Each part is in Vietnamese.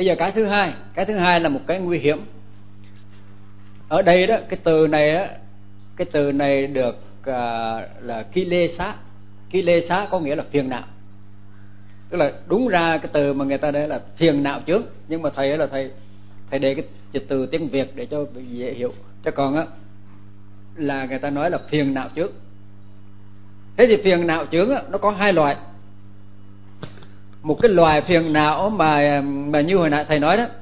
Bây giờ cái thứ hai là một cái nguy hiểm. Ở đây đó, cái từ này được là kilesa có nghĩa là phiền não. Tức là đúng ra cái từ mà người ta đây là phiền não chướng, nhưng mà thầy để cái từ tiếng Việt để cho dễ hiểu. Chứ còn á là người ta nói là phiền não chướng. Thế thì phiền não chướng á, nó có hai loại. Một cái loài phiền não mà như hồi nãy thầy nói đó,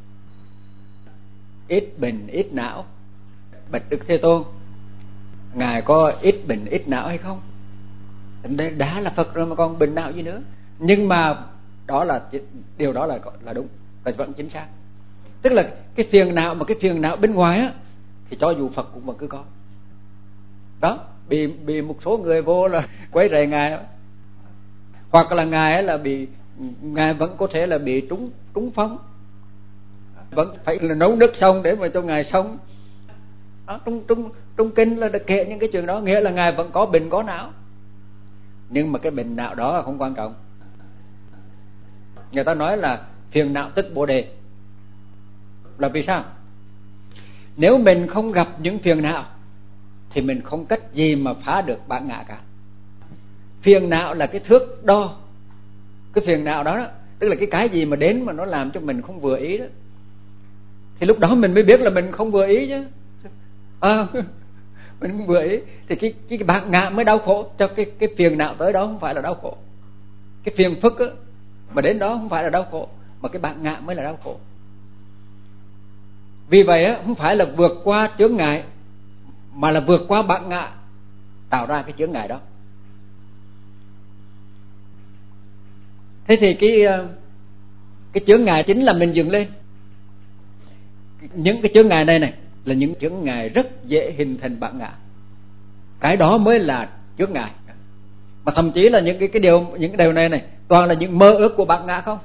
ít bệnh ít não. Bạch Đức Thế Tôn, ngài có ít bệnh ít não hay không? Đây đã là Phật rồi mà còn bệnh não gì nữa. Nhưng mà điều đó là đúng, là vẫn chính xác. Tức là cái phiền não bên ngoài á thì cho dù Phật cũng vẫn cứ có. Đó, bị một số người vô là quấy rầy ngài, hoặc là ngài vẫn có thể là bị trúng phong, vẫn phải là nấu nước xong để mà cho ngài sống. Đó, trong kinh là được kể những cái chuyện đó, nghĩa là ngài vẫn có bệnh có não. Nhưng mà cái bệnh não đó là không quan trọng. Người ta nói là phiền não tức bồ đề. Là vì sao? Nếu mình không gặp những phiền não thì mình không cách gì mà phá được bản ngã cả. Phiền não là cái thước đo. Cái phiền não đó, tức là cái gì mà đến mà nó làm cho mình không vừa ý đó, thì lúc đó mình mới biết là mình không vừa ý chứ. Mình không vừa ý thì cái bản ngã mới đau khổ. Cho cái phiền não tới đó không phải là đau khổ. Cái phiền phức á, mà đến đó không phải là đau khổ, mà cái bản ngã mới là đau khổ. Vì vậy á, không phải là vượt qua chướng ngại, mà là vượt qua bản ngã tạo ra cái chướng ngại đó. Thế thì cái chướng ngại chính là mình dựng lên. Những cái chướng ngại này là những chướng ngại rất dễ hình thành bản ngã. Cái đó mới là chướng ngại. Mà thậm chí là những cái điều này toàn là những mơ ước của bản ngã không.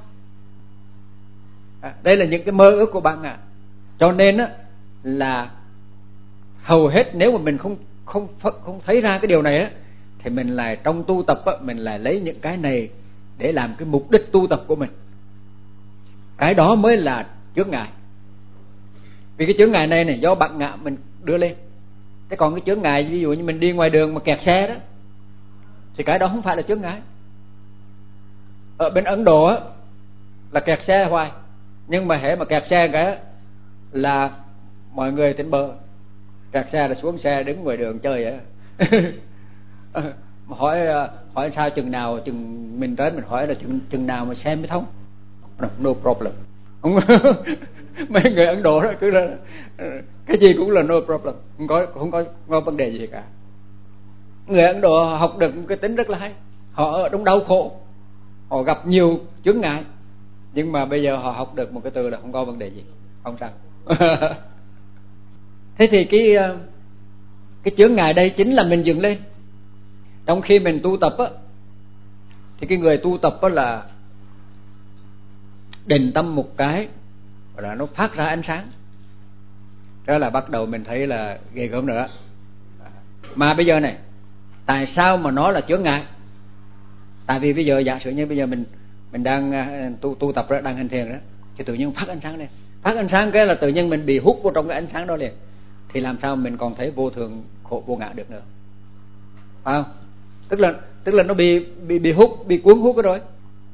Đây là những cái mơ ước của bản ngã. Cho nên á là hầu hết nếu mà mình không thấy ra cái điều này á, thì mình lại trong tu tập á, mình lại lấy những cái này để làm cái mục đích tu tập của mình. Cái đó mới là chướng ngại. Vì cái chướng ngại này do bản ngã mình đưa lên. Thế còn cái chướng ngại ví dụ như mình đi ngoài đường mà kẹt xe đó, thì cái đó không phải là chướng ngại. Ở bên Ấn Độ á là kẹt xe hoài, nhưng mà hễ mà kẹt xe cái là mọi người tỉnh bờ. Kẹt xe là xuống xe đứng ngoài đường chơi vậy. Hỏi sao chừng mình tới mình hỏi là chừng nào mà xe mới thông. No problem. Mấy người Ấn Độ đó cứ là cái gì cũng là no problem, không có vấn đề gì cả. Người Ấn Độ họ học được một cái tính rất là hay. Họ ở trong đau khổ, họ gặp nhiều chướng ngại, nhưng mà bây giờ họ học được một cái từ là không có vấn đề gì, không sao. Thế thì cái chướng ngại đây chính là mình dựng lên. Trong khi mình tu tập á, thì cái người tu tập á là định tâm một cái là nó phát ra ánh sáng. Đó là bắt đầu mình thấy là ghê gớm nữa. Mà bây giờ này, tại sao mà nó là chướng ngại? Tại vì bây giờ giả sử như bây giờ mình đang tu tập đó, đang hành thiền đó, thì tự nhiên phát ánh sáng lên. Phát ánh sáng cái là tự nhiên mình bị hút vào trong cái ánh sáng đó liền. Thì làm sao mình còn thấy vô thường khổ vô ngã được nữa? Phải không? Tức là nó bị hút, bị cuốn hút rồi.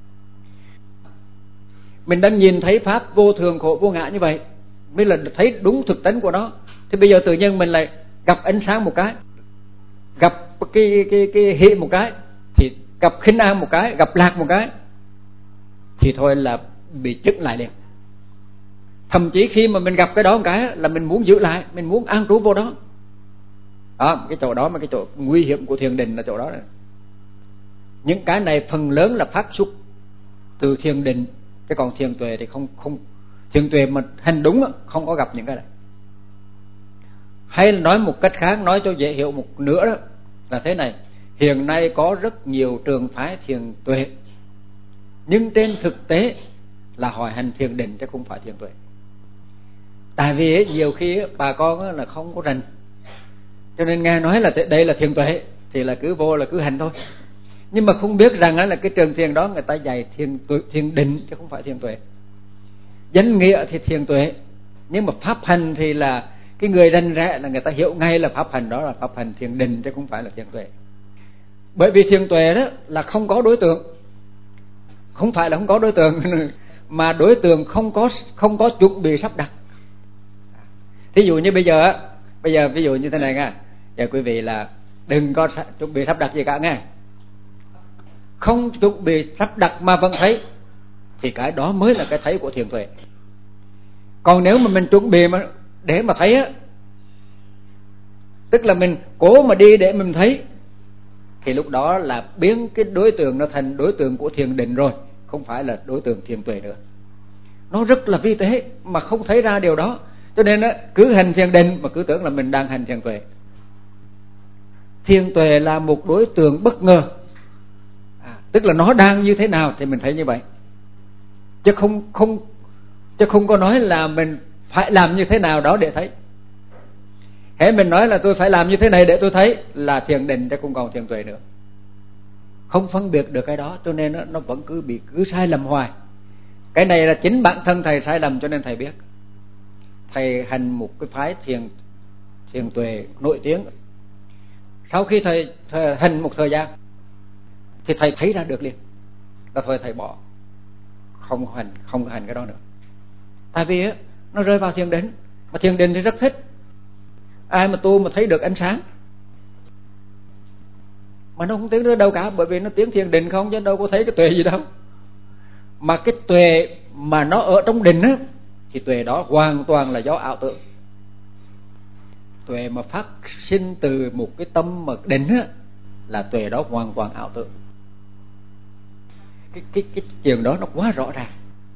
Mình đang nhìn thấy pháp vô thường khổ vô ngã như vậy, mới là thấy đúng thực tính của nó. Thì bây giờ tự nhiên mình lại gặp ánh sáng một cái, gặp cái hỷ một cái, thì gặp khinh an một cái, gặp lạc một cái, thì thôi là bị chững lại liền. Thậm chí khi mà mình gặp cái đó một cái là mình muốn giữ lại, mình muốn an trú vô đó. Đó, cái chỗ đó mà cái chỗ nguy hiểm của thiền định là chỗ đó. Những cái này phần lớn là phát xuất từ thiền định, cái còn thiền tuệ thì không thiền tuệ mà hành đúng không có gặp những cái này. Hay là nói một cách khác, nói cho dễ hiểu một nữa đó là thế này: hiện nay có rất nhiều trường phái thiền tuệ, nhưng trên thực tế là họ hành thiền định chứ không phải thiền tuệ. Tại vì nhiều khi bà con là không có rành, cho nên nghe nói là đây là thiền tuệ thì là cứ vô là cứ hành thôi, nhưng mà không biết rằng là cái trường thiền đó người ta dạy thiền định chứ không phải thiền tuệ. Danh nghĩa thì thiền tuệ, nhưng mà pháp hành thì là cái người rành rẽ là người ta hiểu ngay là pháp hành đó là pháp hành thiền định chứ không phải là thiền tuệ. Bởi vì thiền tuệ đó là không có đối tượng, không phải là không có đối tượng mà đối tượng không có chuẩn bị sắp đặt. Thí dụ như bây giờ ví dụ như thế này nha, giờ quý vị là đừng có chuẩn bị sắp đặt gì cả nghe, không chuẩn bị sắp đặt mà vẫn thấy thì cái đó mới là cái thấy của thiền tuệ. Còn nếu mà mình chuẩn bị mà để mà thấy á, tức là mình cố mà đi để mình thấy, thì lúc đó là biến cái đối tượng nó thành đối tượng của thiền định rồi, không phải là đối tượng thiền tuệ nữa. Nó rất là vi tế mà không thấy ra điều đó, cho nên á, cứ hành thiền định mà cứ tưởng là mình đang hành thiền tuệ. Thiền tuệ là một đối tượng bất ngờ, tức là nó đang như thế nào thì mình thấy như vậy, chứ không có nói là mình phải làm như thế nào đó để thấy. Hễ mình nói là tôi phải làm như thế này để tôi thấy là thiền định chứ không còn thiền tuệ nữa. Không phân biệt được cái đó, cho nên nó vẫn cứ sai lầm hoài. Cái này là chính bản thân thầy sai lầm, cho nên thầy biết. Thầy hành một cái phái thiền tuệ nổi tiếng. Sau khi thầy hành một thời gian thì thầy thấy ra được liền, là thôi thầy bỏ, không hành cái đó nữa. Tại vì á, nó rơi vào thiền định, mà thiền định thì rất thích. Ai mà tu mà thấy được ánh sáng, mà nó không tiến đến đâu cả, bởi vì nó tiến thiền định không, chứ đâu có thấy cái tuệ gì đâu. Mà cái tuệ mà nó ở trong định á, thì tuệ đó hoàn toàn là do ảo tưởng. Tuệ mà phát sinh từ một cái tâm mà định á, là tuệ đó hoàn toàn ảo tưởng. Cái chuyện đó nó quá rõ ràng.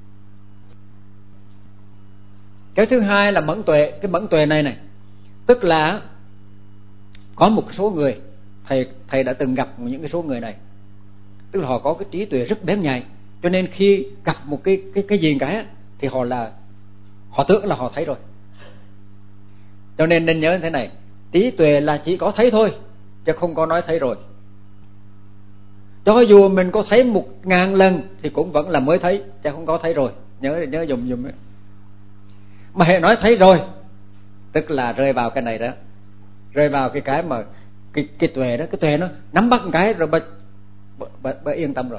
Cái thứ hai là mẫn tuệ. Cái mẫn tuệ này tức là có một số người, thầy đã từng gặp những cái số người này, tức là họ có cái trí tuệ rất bén nhạy, cho nên khi gặp một cái gì cái thì họ tưởng là họ thấy rồi. Cho nên nên nhớ như thế này, trí tuệ là chỉ có thấy thôi, chứ không có nói thấy rồi. Cho dù mình có thấy 1000 lần thì cũng vẫn là mới thấy, chứ không có thấy rồi. Nhớ dùng ấy. Mà hệ nói thấy rồi, tức là rơi vào cái này đó, rơi vào cái mà cái tuệ đó, cái tuệ nó nắm bắt một cái rồi bà yên tâm rồi.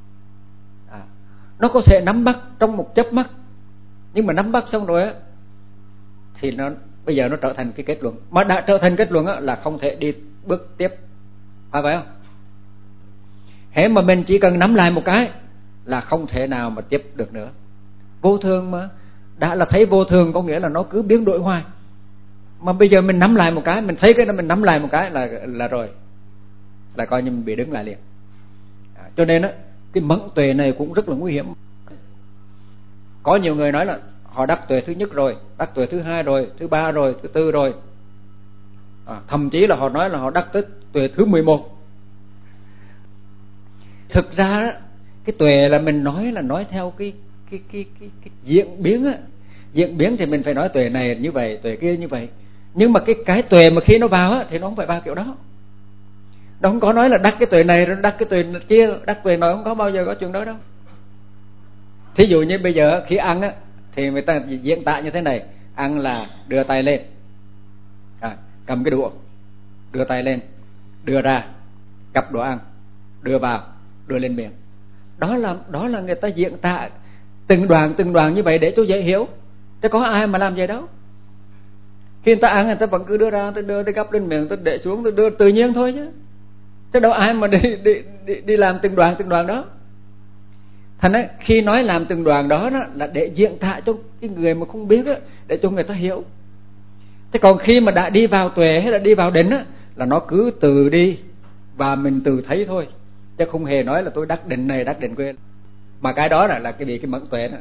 Nó có thể nắm bắt trong một chớp mắt, nhưng mà nắm bắt xong rồi á thì bây giờ nó trở thành cái kết luận. Mà đã trở thành kết luận á là không thể đi bước tiếp, phải không? Hễ mà mình chỉ cần nắm lại một cái là không thể nào mà tiếp được nữa. Vô thường mà, đã là thấy vô thường có nghĩa là nó cứ biến đổi hoài. Mà bây giờ mình nắm lại một cái, mình thấy cái đó mình nắm lại một cái là rồi, là coi như mình bị đứng lại liền. Cho nên á, cái mẫn tuệ này cũng rất là nguy hiểm. Có nhiều người nói là họ đắc tuệ thứ nhất rồi, đắc tuệ thứ hai rồi, thứ ba rồi, thứ tư rồi, thậm chí là họ nói là họ đắc tới tuệ thứ 11. Thực ra cái tuệ là mình nói theo cái diễn biến á. Diễn biến thì mình phải nói tuệ này như vậy, tuệ kia như vậy. Nhưng mà cái tuệ mà khi nó vào á thì nó không phải vào kiểu đó. Nó không có nói là đắc cái tuệ này rồi đắc cái tuệ kia, đắc tuệ này không có bao giờ có chuyện đó đâu. Thí dụ như bây giờ khi ăn á thì người ta diễn tả như thế này: ăn là đưa tay lên, cầm cái đũa, đưa tay lên, đưa ra, gắp đồ ăn, đưa vào, đưa lên miệng. Đó là người ta diễn tả từng đoàn như vậy để cho dễ hiểu. Chứ có ai mà làm vậy đâu. Khi người ta ăn người ta vẫn cứ đưa ra, ta đưa, ta gắp lên miệng, ta để xuống, ta đưa tự nhiên thôi chứ. Chứ đâu ai mà đi làm từng đoàn đó. Thành ra khi nói làm từng đoàn đó là để diễn tả cho cái người mà không biết á, để cho người ta hiểu. Thế còn khi mà đã đi vào tuệ hay là đi vào định á, là nó cứ từ đi và mình từ thấy thôi, chứ không hề nói là tôi đắc định này đắc định kia. Mà cái đó là cái gì, cái mẫn tuệ đó.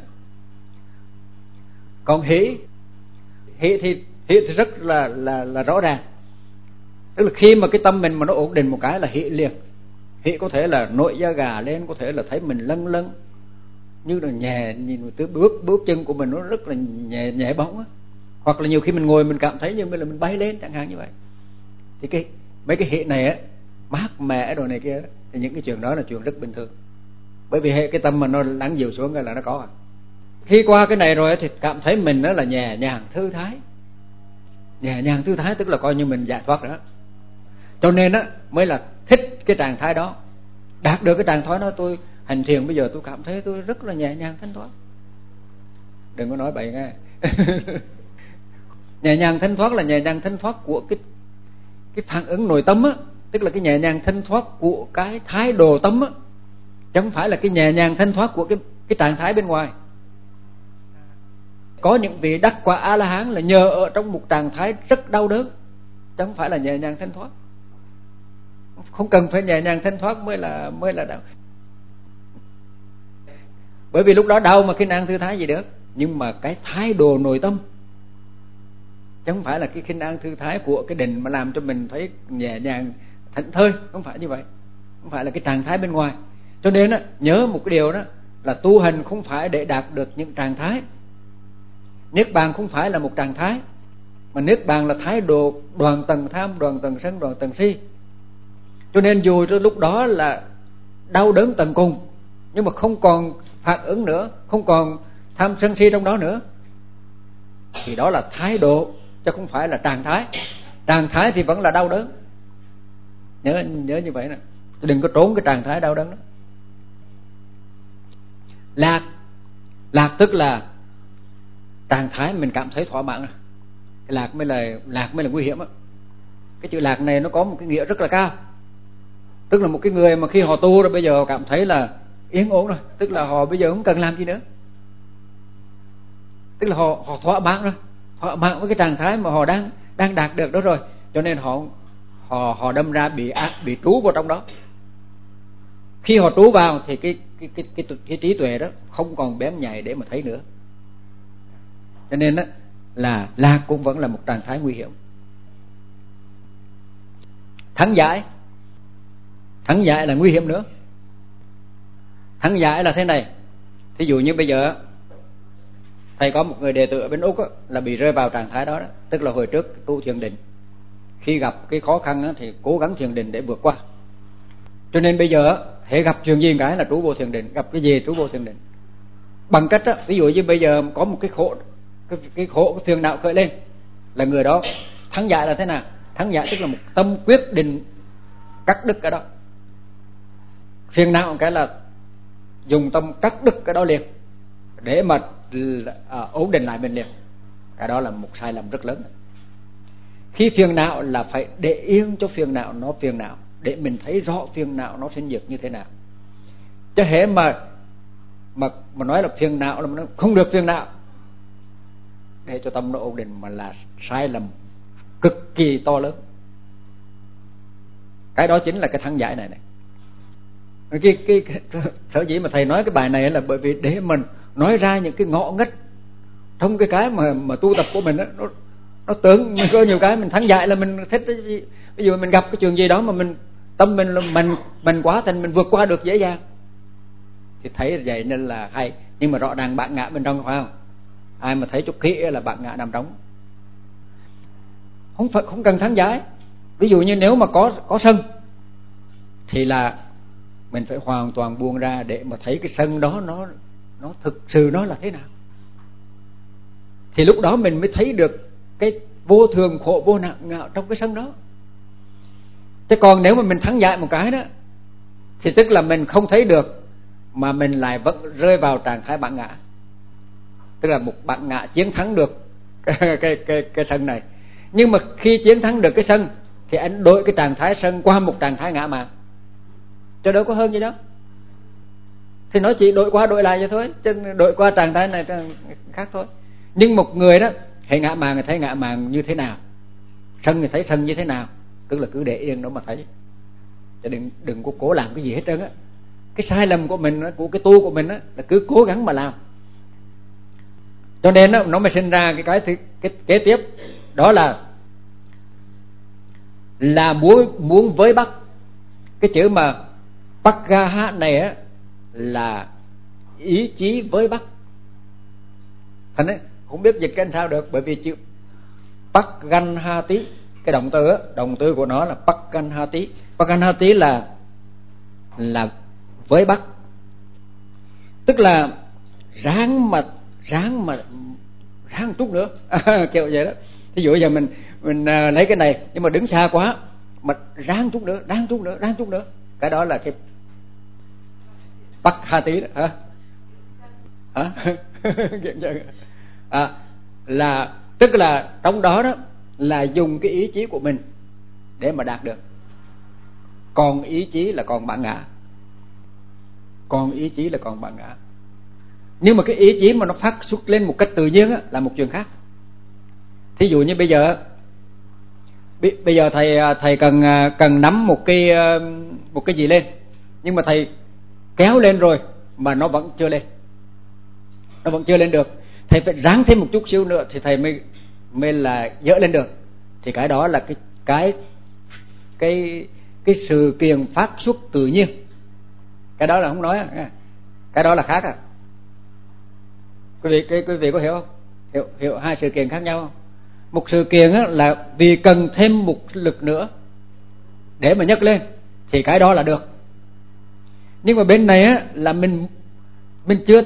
Còn hỷ thì rất là rõ ràng. Tức là khi mà cái tâm mình mà nó ổn định một cái là hỷ liền. Hỷ có thể là nổi da gà lên, có thể là thấy mình lâng lâng như là nhẹ, nhìn từ bước chân của mình nó rất là nhẹ bóng á. Hoặc là nhiều khi mình ngồi mình cảm thấy như là mình bay lên chẳng hạn như vậy. Thì mấy cái hệ này á, mát mẻ đồ này kia, thì những cái chuyện đó là chuyện rất bình thường. Bởi vì hệ cái tâm mà nó lắng dịu xuống là nó có. Khi qua cái này rồi thì cảm thấy mình đó là nhẹ nhàng thư thái. Nhẹ nhàng thư thái tức là coi như mình giải thoát đó. Cho nên á mới là thích cái trạng thái đó. Đạt được cái trạng thái đó, tôi hành thiền bây giờ tôi cảm thấy tôi rất là nhẹ nhàng thanh thoát. Đừng có nói bậy nghe. Nhẹ nhàng thanh thoát là nhẹ nhàng thanh thoát của cái phản ứng nội tâm á, tức là cái nhẹ nhàng thanh thoát của cái thái độ tâm á, chứ không phải là cái nhẹ nhàng thanh thoát của cái trạng thái bên ngoài. Có những vị đắc quả A La Hán là nhờ ở trong một trạng thái rất đau đớn, chứ không phải là nhẹ nhàng thanh thoát. Không cần phải nhẹ nhàng thanh thoát mới là đau. Bởi vì lúc đó đau mà cái năng thư thái gì được. Nhưng mà cái thái độ nội tâm, chứ không phải là cái khinh an thư thái của cái định mà làm cho mình thấy nhẹ nhàng thảnh thơi. Không phải như vậy. Không phải là cái trạng thái bên ngoài. Cho nên á, nhớ một cái điều đó là tu hành không phải để đạt được những trạng thái. Niết bàn không phải là một trạng thái, mà niết bàn là thái độ đoạn tầng tham, đoạn tầng sân, đoạn tầng si. Cho nên dù cho lúc đó là đau đớn tận cùng, nhưng mà không còn phản ứng nữa, không còn tham sân si trong đó nữa, thì đó là thái độ, chứ không phải là trạng thái. Trạng thái thì vẫn là đau đớn. Nhớ như vậy nè, đừng có trốn cái trạng thái đau đớn đó. Lạc tức là trạng thái mình cảm thấy thỏa mãn. Cái lạc mới là nguy hiểm á. Cái chữ lạc này nó có một cái nghĩa rất là cao. Tức là một cái người mà khi họ tu rồi bây giờ họ cảm thấy là yên ổn rồi, tức là họ bây giờ không cần làm gì nữa. Tức là họ thỏa mãn rồi, thỏa mãn với cái trạng thái mà họ đang đạt được đó rồi. Cho nên họ đâm ra bị trú vào trong đó. Khi họ trú vào thì cái trí tuệ đó không còn bén nhạy để mà thấy nữa. Cho nên đó là lạc cũng vẫn là một trạng thái nguy hiểm. Thắng giải là nguy hiểm nữa. Thắng giải là thế này. Thí dụ như bây giờ thầy có một người đệ tử ở bên Úc á, là bị rơi vào trạng thái đó, tức là hồi trước tu thiền định, khi gặp cái khó khăn á, thì cố gắng thiền định để vượt qua. Cho nên bây giờ hễ gặp chuyện gì cái là trú vô thiền định, gặp cái gì trú vô thiền định. Bằng cách á, ví dụ như bây giờ có một cái khổ cái phiền não khởi lên, là người đó thắng giải là thế nào? Thắng giải tức là một tâm quyết định cắt đứt cái đó. Phiền não cái là dùng tâm cắt đứt cái đó liền để mà ổn định lại mình liền. Cái đó là một sai lầm rất lớn. Khi phiền não là phải để yên cho phiền não nó phiền não, để mình thấy rõ phiền não nó sinh diệt như thế nào. Chứ hễ mà nói là phiền não là nó không được phiền não để cho tâm nó ổn định, mà là sai lầm cực kỳ to lớn. Cái đó chính là cái thắng giải này. Cái sở dĩ mà thầy nói cái bài này là bởi vì để mình nói ra những cái ngõ ngách trong cái mà tu tập của mình đó, nó tưởng mình có nhiều cái mình thắng giải là mình thích. Ví dụ mình gặp cái chuyện gì đó mà mình tâm mình quá thành mình vượt qua được dễ dàng thì thấy vậy nên là hay. Nhưng mà rõ ràng bạn ngã bên trong, phải không? Ai mà thấy chút kỹ là bạn ngã nằm trong. Không cần thắng giải. Ví dụ như nếu mà có sân thì là mình phải hoàn toàn buông ra để mà thấy cái sân đó nó thực sự nó là thế nào. Thì lúc đó mình mới thấy được cái vô thường khổ vô nạn ngạo trong cái sân đó. Chứ còn nếu mà mình thắng giải một cái đó thì tức là mình không thấy được, mà mình lại vẫn rơi vào trạng thái bản ngã. Tức là một bản ngã chiến thắng được cái sân này. Nhưng mà khi chiến thắng được cái sân thì anh đổi cái trạng thái sân qua một trạng thái ngã mạn, cho đâu có hơn gì đó. Thì nó chỉ đổi qua đổi lại vậy thôi, chứ đổi qua trạng thái này khác thôi. Nhưng một người đó hãy ngã mạn thì thấy ngã mạn như thế nào, sân thì thấy sân như thế nào, tức là cứ để yên đó mà thấy, chứ đừng có cố làm cái gì hết trơn á. Cái sai lầm của mình, của cái tu của mình á, là cứ cố gắng mà làm. Cho nên nó mới sinh ra cái kế tiếp, đó là muốn với bắt. Cái chữ mà Paggaha này á là ý chí với bắt. Thành ấy, không biết dịch cái sao được, bởi vì chữ Pagganhati, cái động từ của nó là Pagganhati. Pagganhati là với bắt, tức là ráng mà ráng một chút nữa kiểu vậy đó. Thí dụ giờ mình lấy cái này nhưng mà đứng xa quá, mà ráng chút nữa, cái đó là cái bắt ha tí đó hả là tức là trong đó đó là dùng cái ý chí của mình để mà đạt được. Còn ý chí là còn bản ngã. Nhưng mà cái ý chí mà nó phát xuất lên một cách tự nhiên á, là một chuyện khác. Thí dụ như bây giờ thầy cần nắm một cái gì lên, nhưng mà thầy kéo lên rồi mà nó vẫn chưa lên được, thầy phải ráng thêm một chút xíu nữa thì thầy mới là dỡ lên được. Thì cái đó là cái sự kiện phát xuất tự nhiên. Cái đó là không nói, cái đó là khác à. Quý vị có hiểu không? Hiểu hai sự kiện khác nhau không? Một sự kiện là vì cần thêm một lực nữa để mà nhấc lên thì cái đó là được. Nhưng mà bên này á là mình chưa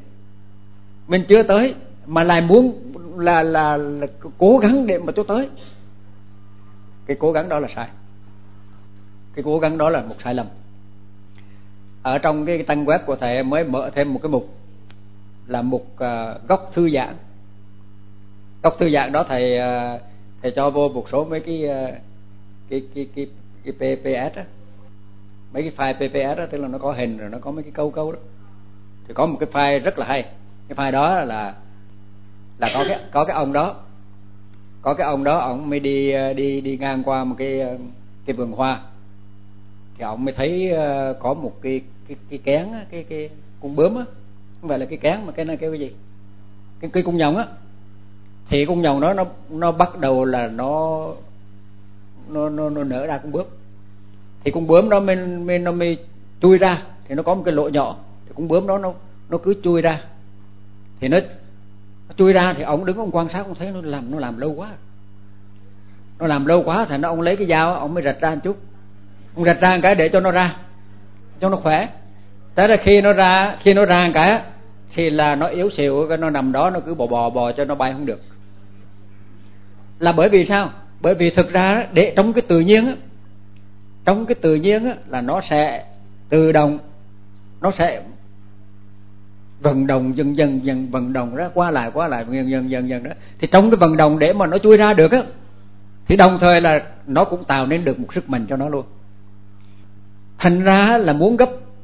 tới mà lại muốn là cố gắng để mà cho tới. Cái cố gắng đó là sai. Cái cố gắng đó là một sai lầm. Ở trong cái trang web của thầy mới mở thêm một cái mục là mục góc thư giãn. Góc thư giãn đó thầy cho vô một số mấy cái PPS á, mấy cái file PPS đó, tức là nó có hình rồi nó có mấy cái câu đó. Thì có một cái file rất là hay. Cái file đó là có cái ông đó ông mới đi ngang qua một cái vườn hoa, thì ông mới thấy có một cái kén á, cái con bướm á, không phải là cái kén mà cái này kêu cái gì, cái con nhộng á. Thì con nhộng đó nó bắt đầu là nó nở ra con bướm. Thì con bướm đó nó mới chui ra, thì nó có một cái lỗ nhỏ, thì con bướm đó nó cứ chui ra. Thì nó chui ra thì ông đứng ông quan sát, ông thấy nó làm lâu quá, thì ông lấy cái dao ông mới rạch ra một chút, ông rạch ra một cái để cho nó ra, cho nó khỏe. Thế là khi nó ra một cái thì là nó yếu xìu, nó nằm đó nó cứ bò cho nó bay không được. Là bởi vì sao? Bởi vì thực ra để trong cái tự nhiên á, là nó sẽ tự động, nó sẽ vận động dần vận động ra qua lại dần đó. Thì trong cái vận động để mà nó chui ra được á, thì đồng thời là nó cũng tạo nên được một sức mạnh cho nó luôn. Thành ra là muốn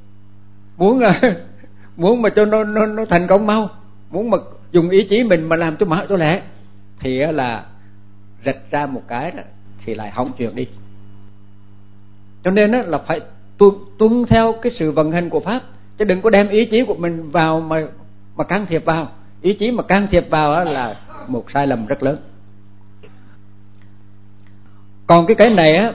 mà cho nó thành công mau, muốn mà dùng ý chí mình mà làm cho lẹ, thì là rạch ra một cái đó thì lại hỏng chuyện đi. Cho nên là phải tuân theo cái sự vận hành của pháp, chứ đừng có đem ý chí của mình vào mà can thiệp vào. Ý chí mà can thiệp vào là một sai lầm rất lớn. Còn cái này á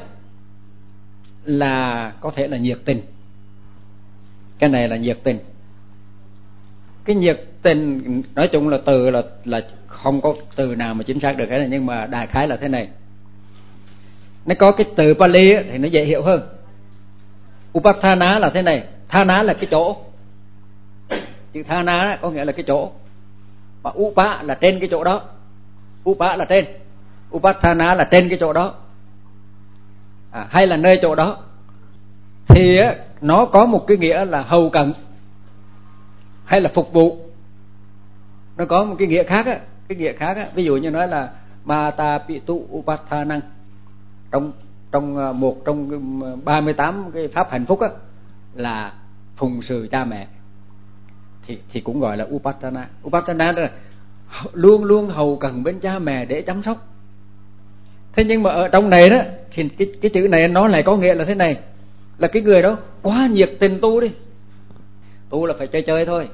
là có thể là nhiệt tình. Cái này là nhiệt tình. Cái nhiệt tình nói chung là từ là không có từ nào mà chính xác được cái này, nhưng mà đại khái là thế này. Nó có cái từ Pali á, thì nó dễ hiểu hơn. Upathana là thế này. Thana là cái chỗ, chữ thana có nghĩa là cái chỗ, và upa là trên cái chỗ đó. Upa là trên, upathana là trên cái chỗ đó, hay là nơi chỗ đó. Thì nó có một cái nghĩa là hầu cận hay là phục vụ. Nó có một cái nghĩa khác á, ví dụ như nói là Mata Pitu Upathanang, trong một trong 38 cái pháp hạnh phúc á, là phụng sự cha mẹ, thì cũng gọi là Upatana. Upatana là luôn luôn hầu cận bên cha mẹ để chăm sóc. Thế nhưng mà ở trong này đó thì cái chữ này nó lại có nghĩa là thế này, là cái người đó quá nhiệt tình tu đi. Tu là phải chơi thôi.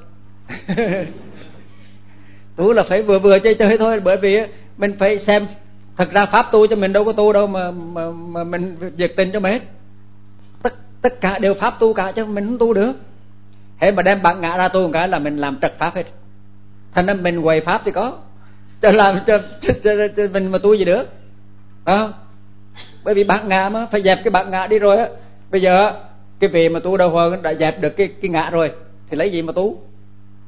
Tu là phải vừa chơi thôi, bởi vì mình phải xem thật ra pháp tu cho mình đâu có tu đâu mà mình nhiệt tình cho mình hết. Tất cả đều pháp tu cả chứ mình không tu được. Hễ mà đem bản ngã ra tu một cái là mình làm trật pháp hết. Thành ra mình quậy pháp thì có, cho làm cho mình mà tu gì được. Bởi vì bản ngã mà phải dẹp cái bản ngã đi rồi á. Bây giờ cái vị mà tu đầu hồi đã dẹp được cái ngã rồi thì lấy gì mà tu?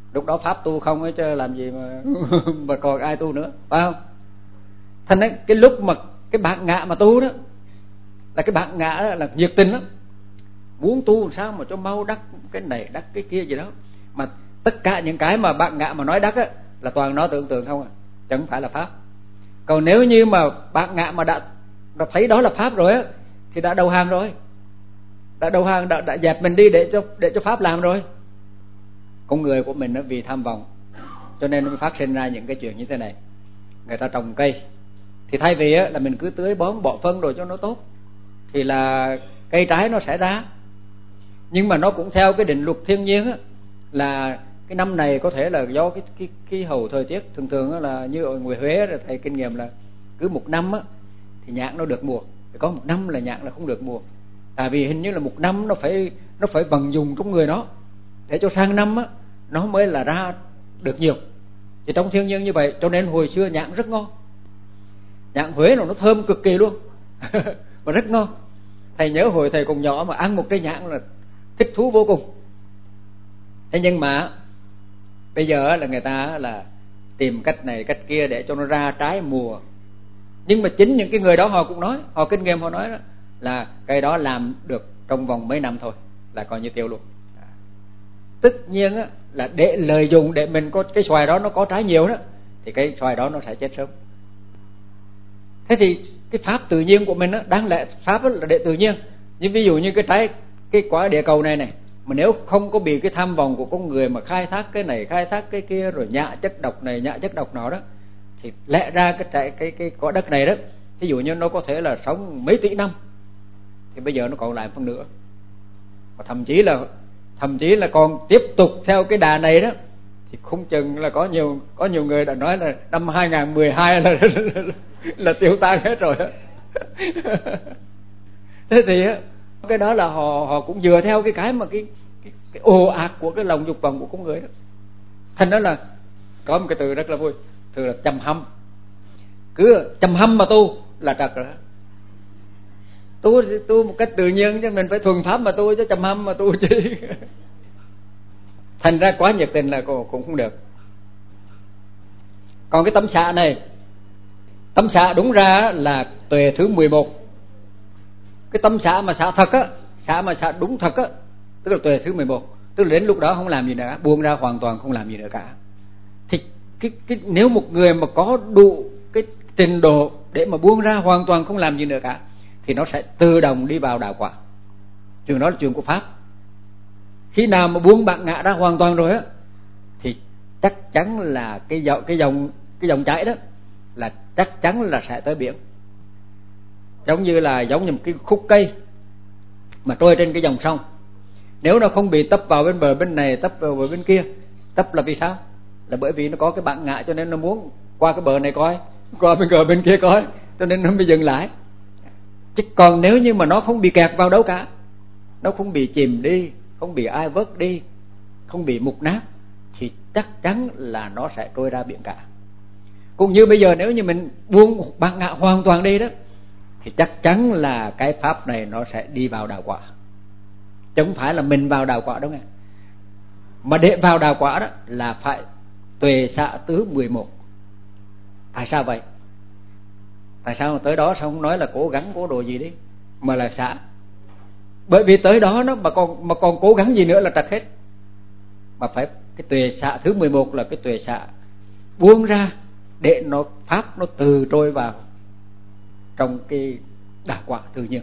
lúc đó pháp tu không ấy, chứ làm gì mà mà còn ai tu nữa, phải không? Thành ra cái lúc mà cái bản ngã mà tu đó, là cái bản ngã đó là nhiệt tình lắm, muốn tu làm sao mà cho mau đắc cái này đắc cái kia gì đó, mà tất cả những cái mà bản ngã mà nói đắc á là toàn nó tưởng tượng không à, chẳng phải là pháp. Còn nếu như mà bản ngã mà đã thấy đó là pháp rồi á thì đã đầu hàng rồi, đã đầu hàng, đã dẹp mình đi để cho pháp làm rồi. Con người của mình nó vì tham vọng cho nên nó phát sinh ra những cái chuyện như thế này. Người ta trồng cây thì thay vì á là mình cứ tưới bón bỏ phân rồi cho nó tốt thì là cây trái nó sẽ ra, nhưng mà nó cũng theo cái định luật thiên nhiên á, là cái năm này có thể là do cái khí hậu thời tiết, thường á là như ở người Huế rồi thầy kinh nghiệm là cứ một năm á thì nhãn nó được mùa, thì có một năm là nhãn là không được mùa, tại vì hình như là một năm nó phải vận dụng trong người nó để cho sang năm á nó mới là ra được nhiều. Thì trong thiên nhiên như vậy, cho nên hồi xưa nhãn rất ngon, nhãn Huế nó thơm cực kỳ luôn và rất ngon. Thầy nhớ hồi thầy còn nhỏ mà ăn một trái nhãn là thích thú vô cùng. Thế nhưng mà bây giờ là người ta là tìm cách này cách kia để cho nó ra trái mùa, nhưng mà chính những cái người đó họ cũng nói, họ kinh nghiệm, họ nói đó là cây đó làm được trong vòng mấy năm thôi là coi như tiêu luôn. Tất nhiên á là để lợi dụng để mình có cái xoài đó nó có trái nhiều đó thì cái xoài đó nó sẽ chết sớm. Thế thì cái pháp tự nhiên của mình á, đáng lẽ pháp là để tự nhiên, nhưng ví dụ như cái quả địa cầu này mà nếu không có bị cái tham vọng của con người mà khai thác cái này khai thác cái kia rồi nhả chất độc này nhả chất độc nọ đó, thì lẽ ra cái quả đất này đó, ví dụ như nó có thể là sống mấy tỷ năm thì bây giờ nó còn lại phân nửa, và thậm chí là còn tiếp tục theo cái đà này đó thì không chừng là có nhiều người đã nói là năm 2012 là tiêu tan hết rồi. Thế thì cái đó là họ cũng dựa theo cái mà cái ồ ạt của cái lòng dục vọng của con người đó. Thành đó là có một cái từ rất là vui, từ là chầm hâm, cứ chầm hâm mà tu là trật rồi. Tu một cách tự nhiên chứ mình phải thuần pháp mà tu, chứ chầm hâm mà tu chi. Thành ra quá nhiệt tình là cũng không được. Còn cái tâm xạ này, tâm xạ đúng ra là tuệ thứ 11. Cái tâm xạ mà xạ thật á, xạ mà xạ đúng thật á, tức là tuệ thứ 11, tức là đến lúc đó không làm gì nữa, buông ra hoàn toàn không làm gì nữa cả. Thì cái nếu một người mà có đủ cái trình độ để mà buông ra hoàn toàn không làm gì nữa cả thì nó sẽ tự động đi vào đạo quả. Chuyện đó là chuyện của pháp. Khi nào mà buông bản ngã ra hoàn toàn rồi á thì chắc chắn là cái dòng chảy đó là chắc chắn là sẽ tới biển. Giống như một cái khúc cây mà trôi trên cái dòng sông, nếu nó không bị tấp vào bên bờ bên này, tấp vào bờ bên kia, tấp là vì sao? Là bởi vì nó có cái bản ngã cho nên nó muốn qua cái bờ này coi, qua bên bờ bên kia coi, cho nên nó mới dừng lại. Chứ còn nếu như mà nó không bị kẹt vào đâu cả, nó không bị chìm đi, không bị ai vớt đi, không bị mục nát, thì chắc chắn là nó sẽ trôi ra biển cả. Cũng như bây giờ nếu như mình buông bản ngã hoàn toàn đi đó thì chắc chắn là cái pháp này nó sẽ đi vào đạo quả, chứ không phải là mình vào đạo quả đâu nghe. Mà để vào đạo quả đó là phải tuệ xạ tứ 11. Tại sao vậy? Tại sao mà tới đó sao không nói là cố gắng cố độ gì đi mà là xạ? Bởi vì tới đó nó mà còn cố gắng gì nữa là trật hết. Mà phải cái tuệ xạ thứ 11 là cái tuệ xạ buông ra để nó pháp nó từ trôi vào trong cái đạo quả tự nhiên.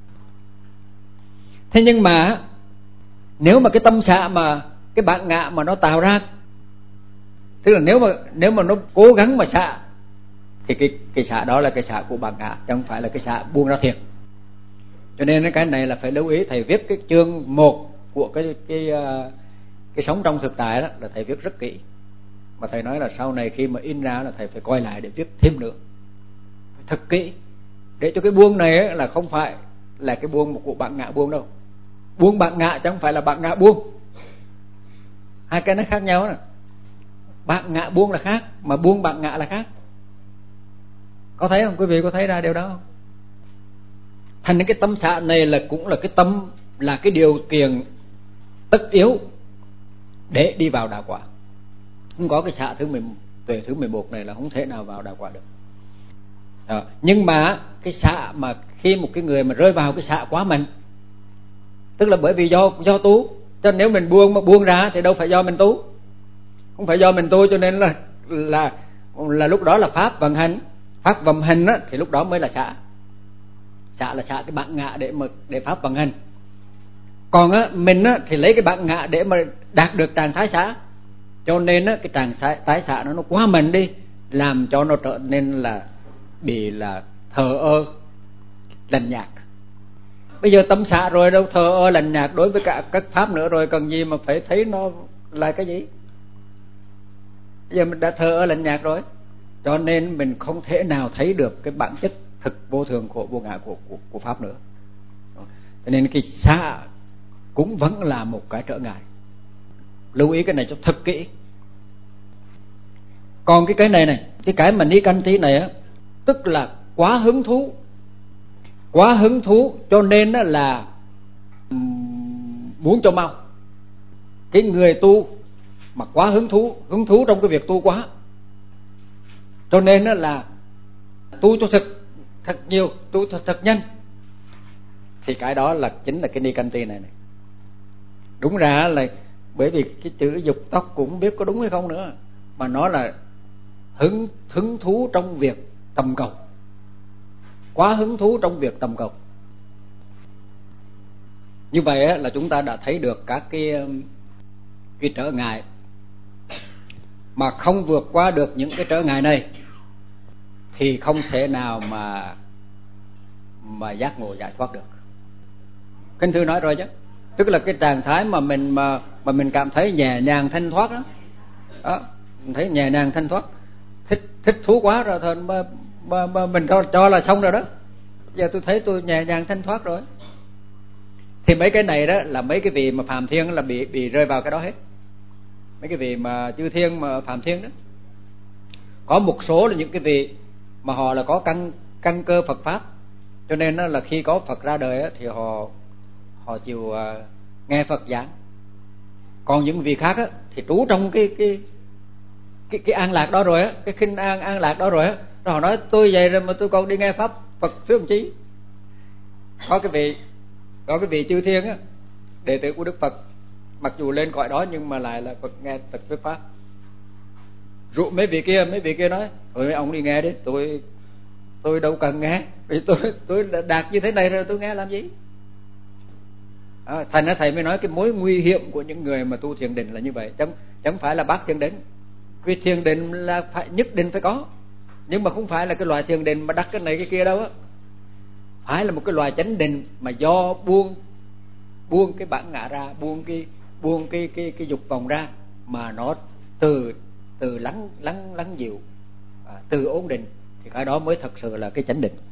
Thế nhưng mà nếu mà cái tâm xạ mà cái bản ngã mà nó tạo ra, tức là nếu mà nó cố gắng mà xạ thì cái xạ đó là cái xạ của bản ngã, chứ không phải là cái xạ buông ra thiệt. Cho nên cái này là phải lưu ý. Thầy viết cái chương 1 của cái sống trong thực tại đó là thầy viết rất kỹ, mà thầy nói là sau này khi mà in ra là thầy phải coi lại để viết thêm nữa, phải thật kỹ, để cho cái buông này là không phải là cái buông của bản ngã buông đâu. Buông bản ngã chứ không phải là bản ngã buông, hai cái nó khác nhau. Bản ngã buông là khác, mà buông bản ngã là khác. Có thấy không? Quý vị có thấy ra điều đó không? Thành cái tâm xạ này là cũng là cái tâm, là cái điều kiện tất yếu để đi vào đạo quả. Không có cái xạ tuệ thứ 11 này là không thể nào vào đạo quả được. Nhưng mà cái xạ mà khi một cái người mà rơi vào cái xạ quá mạnh, tức là bởi vì do tu, cho nên nếu mình buông ra thì đâu phải do mình tu, không phải do mình tu, cho nên là lúc đó là pháp vận hành. Pháp vận hành á, thì lúc đó mới là xạ. Xạ là xạ cái bản ngã để pháp vận hành. Còn á, mình á, thì lấy cái bản ngã để mà đạt được trạng thái xạ, cho nên á, cái trạng thái xạ nó quá mạnh đi, làm cho nó trở nên là bị là thờ ơ lạnh nhạt. Bây giờ tâm xạ rồi đâu thờ ơ lạnh nhạt đối với cả các pháp nữa rồi, cần gì mà phải thấy nó là cái gì. Bây giờ mình đã thờ ơ lạnh nhạt rồi, cho nên mình không thể nào thấy được cái bản chất thực vô thường khổ vô ngã của pháp nữa. Cho nên cái xạ cũng vẫn là một cái trở ngại. Lưu ý cái này cho thật kỹ. Còn cái này cái mà nikanti này á, tức là quá hứng thú cho nên là muốn cho mau. Cái người tu mà quá hứng thú trong cái việc tu quá, cho nên là tu cho thật nhiều, tu thật nhanh, thì cái đó là chính là cái nikanti này. Đúng ra là bởi vì cái chữ dục tốc cũng biết có đúng hay không nữa, mà nó là hứng thú trong việc tầm cầu, quá hứng thú trong việc tầm cầu. Như vậy là chúng ta đã thấy được các cái trở ngại, mà không vượt qua được những cái trở ngại này thì không thể nào mà giác ngộ giải thoát được. Kinh thư nói rồi chứ, tức là cái trạng thái mà mình cảm thấy nhẹ nhàng thanh thoát đó, mình thấy nhẹ nhàng thanh thoát, thích thú quá rồi thôi mà mình cho là xong rồi đó. Giờ tôi thấy tôi nhẹ nhàng thanh thoát rồi, thì mấy cái này đó là mấy cái vị mà phàm thiên là bị rơi vào cái đó hết. Mấy cái vị mà chư thiên mà phàm thiên đó, có một số là những cái vị mà họ là có căn cơ Phật pháp, cho nên là khi có Phật ra đời thì họ chịu nghe Phật giảng. Còn những vị khác thì trú trong cái an lạc đó rồi, cái khinh an lạc đó rồi, họ nói tôi vậy rồi mà tôi còn đi nghe pháp Phật thuyết chí. Có cái vị chư thiên đệ tử của Đức Phật, mặc dù lên cõi đó nhưng mà lại là Phật nghe Phật thuyết pháp. Rủ mấy vị kia nói rồi mấy ông đi nghe đi, tôi đâu cần nghe, vì tôi đạt như thế này rồi tôi nghe làm gì. Thành ra thầy mới nói cái mối nguy hiểm của những người mà tu thiền định là như vậy, chẳng phải là bác thiền định, vì thiền định là phải nhất định phải có, nhưng mà không phải là cái loại thiền định mà đắc cái này cái kia đâu á, phải là một cái loại chánh định mà do buông cái bản ngã ra, buông cái dục vọng ra, mà nó từ lắng dịu, từ ổn định, thì cái đó mới thật sự là cái chánh định.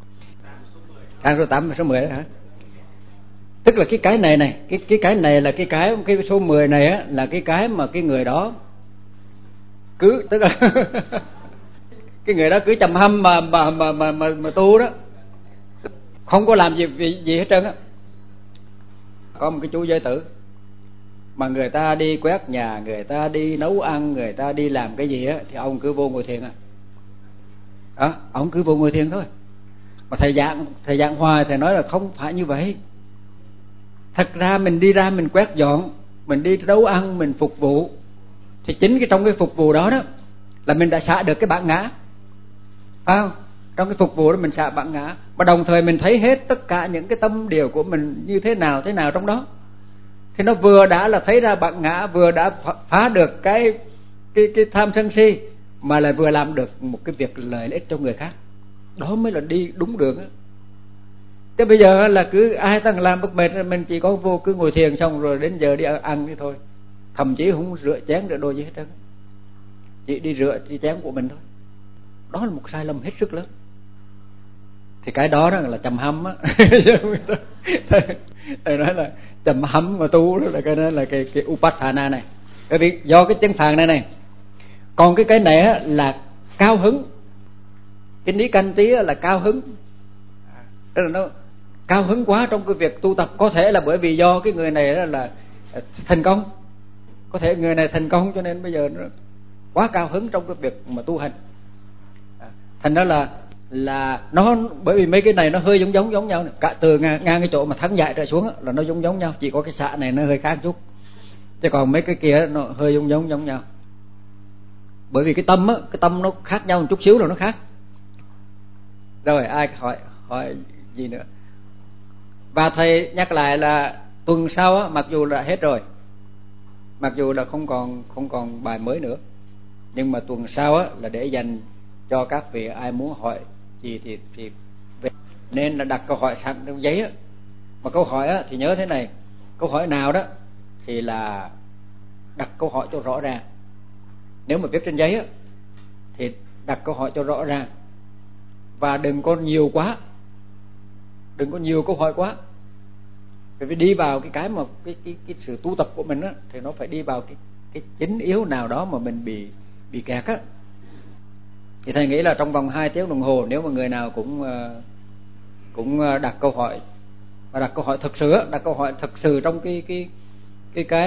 Sang số 8 số 10 hả? Tức là cái này cái này là cái số 10 này á, là cái mà cái người đó cứ, tức là cái người đó cứ trầm hâm mà tu đó, không có làm gì hết trơn á. Có một cái chú giới tử mà người ta đi quét nhà, người ta đi nấu ăn, người ta đi làm cái gì á, thì ông cứ vô ngồi thiền ông cứ vô ngồi thiền thôi. Mà thầy giảng hoài, thầy nói là không phải như vậy. Thật ra mình đi ra mình quét dọn, mình đi nấu ăn, mình phục vụ, thì chính trong cái phục vụ đó là mình đã xả được cái bản ngã, phải không? Trong cái phục vụ đó mình xả bản ngã, mà đồng thời mình thấy hết tất cả những cái tâm điều của mình như thế nào trong đó, thì nó vừa đã là thấy ra bản ngã, vừa đã phá được cái tham sân si, mà lại vừa làm được một cái việc lợi ích cho người khác. Đó mới là đi đúng đường á. Chứ bây giờ là cứ ai ta làm bất mệt, mình chỉ có vô cứ ngồi thiền xong rồi đến giờ đi ăn đi thôi, thậm chí không rửa chén rửa đồ gì hết trơn, chỉ đi rửa chén của mình thôi. Đó là một sai lầm hết sức lớn. Thì cái đó là trầm hâm á. Thầy nói là trầm hâm mà tu đó là cái đó là cái upasana này, bởi vì do cái chân phàn này. Còn cái này á là cao hứng, cái nikanti là cao hứng, tức là nó cao hứng quá trong cái việc tu tập. Có thể là bởi vì do cái người này là thành công, có thể người này thành công cho nên bây giờ quá cao hứng trong cái việc mà tu hành. Thành ra là nó, bởi vì mấy cái này nó hơi giống nhau này. Cả từ ngang cái chỗ mà thắng giải trở xuống là nó giống nhau, chỉ có cái xạ này nó hơi khác chút, chứ còn mấy cái kia nó hơi giống nhau. Bởi vì cái tâm nó khác nhau một chút xíu rồi nó khác. Rồi ai hỏi gì nữa? Và thầy nhắc lại là tuần sau mặc dù là hết rồi, mặc dù là không còn bài mới nữa, nhưng mà tuần sau là để dành cho các vị ai muốn hỏi gì thì về. Nên là đặt câu hỏi sẵn trong giấy mà câu hỏi thì nhớ thế này, câu hỏi nào đó thì là đặt câu hỏi cho rõ ràng. Nếu mà viết trên giấy thì đặt câu hỏi cho rõ ràng, và đừng có nhiều quá, đừng có nhiều câu hỏi quá. Vì đi vào cái mà cái sự tu tập của mình thì nó phải đi vào cái chính yếu nào đó mà mình bị kẹt Thì thầy nghĩ là trong vòng 2 tiếng đồng hồ, nếu mà người nào cũng đặt câu hỏi, và đặt câu hỏi thực sự trong cái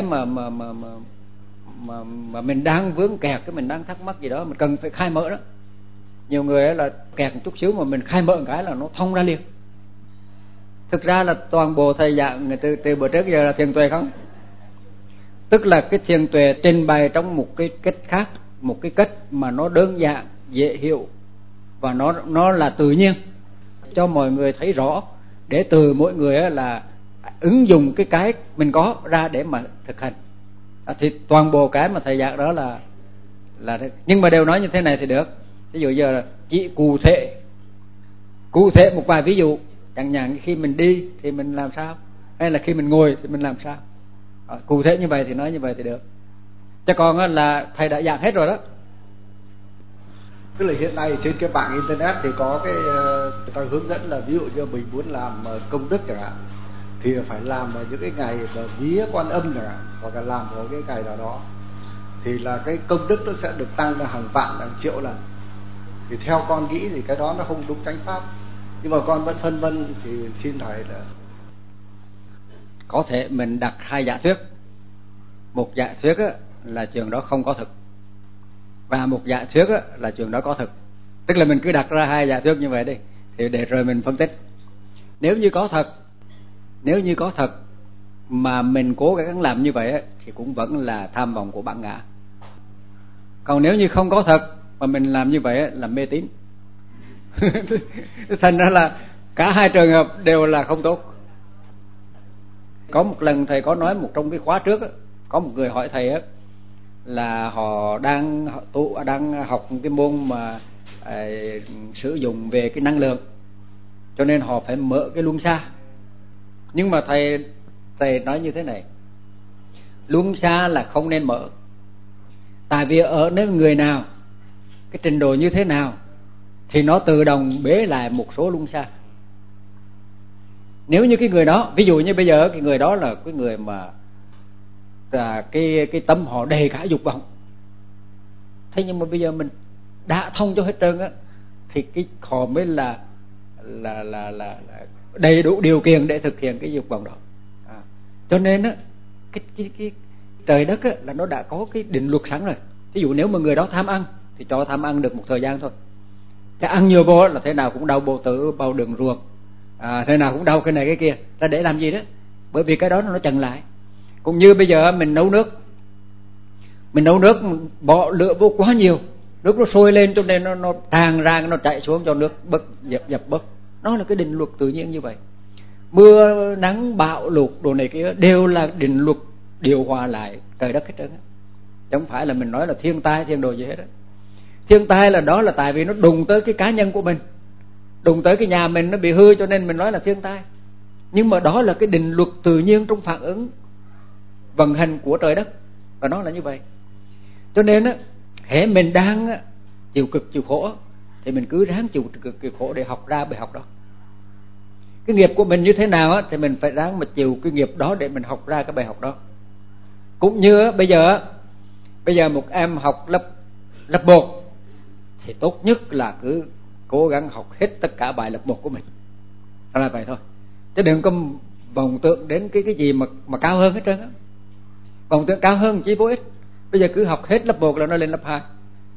mà mình đang vướng kẹt, cái mình đang thắc mắc gì đó, mình cần phải khai mở đó. Nhiều người là kẹt một chút xíu mà mình khai mở một cái là nó thông ra liền. Thực ra là toàn bộ thầy giảng từ bữa trước giờ là thiền tuệ không, tức là cái thiền tuệ trình bày trong một cái cách khác, một cái cách mà nó đơn giản, dễ hiểu, và nó là tự nhiên, cho mọi người thấy rõ, để từ mỗi người là ứng dụng cái mình có ra để mà thực hành. Thì toàn bộ cái mà thầy giảng đó là nhưng mà đều nói như thế này thì được. Ví dụ giờ là chỉ cụ thể một vài ví dụ, chẳng hạn khi mình đi thì mình làm sao, hay là khi mình ngồi thì mình làm sao. Cụ thể như vậy thì nói như vậy thì được. Chứ còn là thầy đã giảng hết rồi đó. Tức là hiện nay trên cái bảng internet thì có cái người ta hướng dẫn là ví dụ như mình muốn làm công đức chẳng hạn, thì phải làm vào những cái ngày mà vía Quan Âm chẳng hạn, hoặc là làm vào cái ngày nào đó, thì là cái công đức nó sẽ được tăng ra hàng vạn, hàng triệu lần. Thì theo con nghĩ thì cái đó nó không đúng chánh pháp, nhưng mà con vẫn phân vân, thì xin thầy là có thể mình đặt 2 giả thuyết. Một giả thuyết là trường đó không có thực, và một giả thuyết là trường đó có thực. Tức là mình cứ đặt ra 2 giả thuyết như vậy đi, thì để rồi mình phân tích. Nếu như có thật mà mình cố gắng làm như vậy thì cũng vẫn là tham vọng của bản ngã. Còn nếu như không có thật mà mình làm như vậy là mê tín. Thành ra là cả 2 trường hợp đều là không tốt. Có một lần thầy có nói trong cái khóa trước có một người hỏi thầy là họ đang học cái môn mà sử dụng về cái năng lượng, cho nên họ phải mở cái luân xa. Nhưng mà thầy nói như thế này, luân xa là không nên mở. Tại vì ở nếu người nào cái trình độ như thế nào thì nó tự động bế lại một số luân xa. Nếu như cái người đó, ví dụ như bây giờ cái người đó là cái người mà cái tâm họ đầy cả dục vọng, thế nhưng mà bây giờ mình đã thông cho hết trơn thì cái họ mới là đầy đủ điều kiện để thực hiện cái dục vọng đó. Cho nên cái trời đất là nó đã có cái định luật sẵn rồi. Ví dụ nếu mà người đó tham ăn thì cho tham ăn được một thời gian thôi, chứ ăn nhiều vô là thế nào cũng đau bao tử, bao đường ruột, thế nào cũng đau cái này cái kia. Là để làm gì đó? Bởi vì cái đó nó chặn lại. Cũng như bây giờ mình nấu nước bỏ lửa vô quá nhiều, nước nó sôi lên cho nên nó tràn ra, nó chạy xuống cho nước dập bớt. Nó là cái định luật tự nhiên như vậy. Mưa nắng bão lụt đồ này kia đều là định luật điều hòa lại trời đất hết trơn á. Chứ không phải là mình nói là thiên tai thiên đồ gì hết á. Thiên tai là đó là tại vì nó đụng tới cái cá nhân của mình, đụng tới cái nhà mình nó bị hư cho nên mình nói là thiên tai. Nhưng mà đó là cái định luật tự nhiên trong phản ứng vận hành của trời đất, và nó là như vậy. Cho nên hễ mình đang chịu cực chịu khổ thì mình cứ ráng chịu cực chịu khổ để học ra bài học đó. Cái nghiệp của mình như thế nào thì mình phải ráng mà chịu cái nghiệp đó để mình học ra cái bài học đó. Cũng như bây giờ một em học lớp 1 thì tốt nhất là cứ cố gắng học hết tất cả bài lớp 1 của mình. Đó là vậy thôi. Chứ đừng có vọng tưởng đến cái gì mà cao hơn hết trơn á. Vọng tưởng cao hơn chỉ vô ích. Bây giờ cứ học hết lớp 1 là nó lên lớp 2.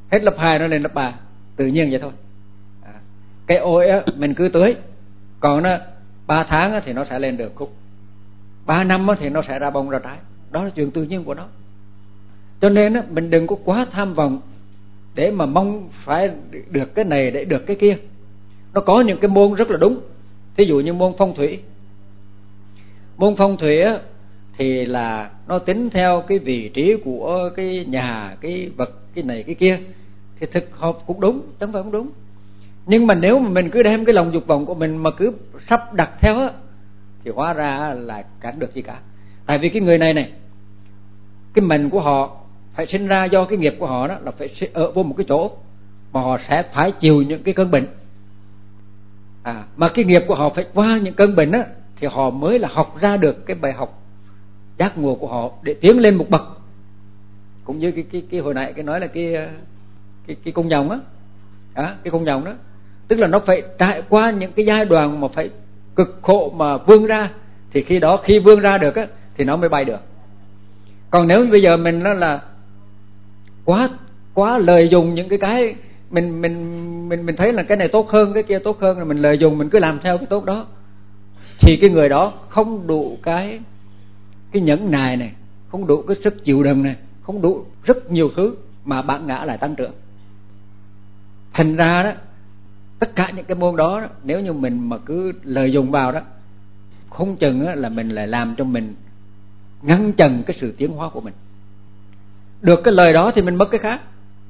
hết lớp 2 nó lên lớp 3, tự nhiên vậy thôi. Cây ổi á, mình cứ tưới, còn nó 3 tháng á, thì nó sẽ lên được khúc, 3 năm á, thì nó sẽ ra bông ra trái. Đó là chuyện tự nhiên của nó. Cho nên á, mình đừng có quá tham vọng để mà mong phải được cái này để được cái kia. Nó có những cái môn rất là đúng. Thí dụ như môn phong thủy. Môn phong thủy á, thì là nó tính theo cái vị trí của cái nhà, cái vật, cái này cái kia, thì thực hợp cũng đúng, chẳng phải không đúng. Nhưng mà nếu mà mình cứ đem cái lòng dục vọng của mình mà cứ sắp đặt theo á, thì hóa ra là chẳng được gì cả. Tại vì cái người này, cái mệnh của họ phải sinh ra do cái nghiệp của họ đó là phải ở vô một cái chỗ mà họ sẽ phải chịu những cái cơn bệnh. Mà cái nghiệp của họ phải qua những cơn bệnh á, thì họ mới là học ra được cái bài học giác ngộ của họ để tiến lên một bậc. Cũng như cái hồi nãy cái nói là cái cung dòng á, cái cung dòng đó, tức là nó phải trải qua những cái giai đoạn mà phải cực khổ mà vươn ra, thì khi đó khi vươn ra được á thì nó mới bay được. Còn nếu bây giờ mình nó là quá lợi dụng những cái mình thấy là cái này tốt hơn, cái kia tốt hơn, rồi mình lợi dụng, mình cứ làm theo cái tốt đó, thì cái người đó không đủ cái nhẫn nại này, không đủ cái sức chịu đựng này, không đủ rất nhiều thứ mà bản ngã lại tăng trưởng. Thành ra đó, tất cả những cái môn đó, nếu như mình mà cứ lợi dụng vào đó, không chừng là mình lại làm cho mình ngăn chặn cái sự tiến hóa của mình. Được cái lời đó thì mình mất cái khác,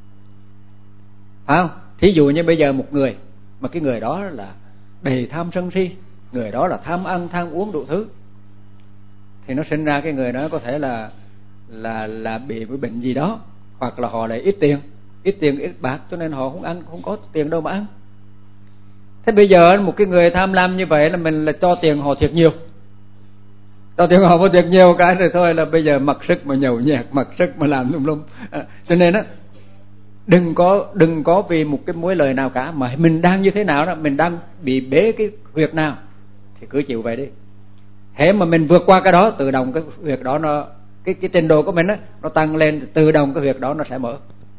phải không? Thí dụ như bây giờ một người mà cái người đó là đầy tham sân si, người đó là tham ăn tham uống đủ thứ, thì nó sinh ra cái người đó có thể là bị bệnh gì đó, hoặc là họ lại ít tiền ít bạc, cho nên họ không ăn, không có tiền đâu mà ăn. Thế bây giờ một cái người tham lam như vậy là mình là cho tiền họ thiệt nhiều, cho tiền họ có thiệt nhiều cái rồi thôi là bây giờ mặc sức mà nhậu nhẹt, mặc sức mà làm lung lung. Cho nên á, đừng có vì một cái mối lời nào cả mà mình đang như thế nào đó, mình đang bị bế cái huyệt nào thì cứ chịu vậy đi. Hễ mà mình vượt qua cái đó, tự động cái huyệt đó nó cái trình độ của mình á nó tăng lên, tự động cái huyệt đó nó sẽ mở.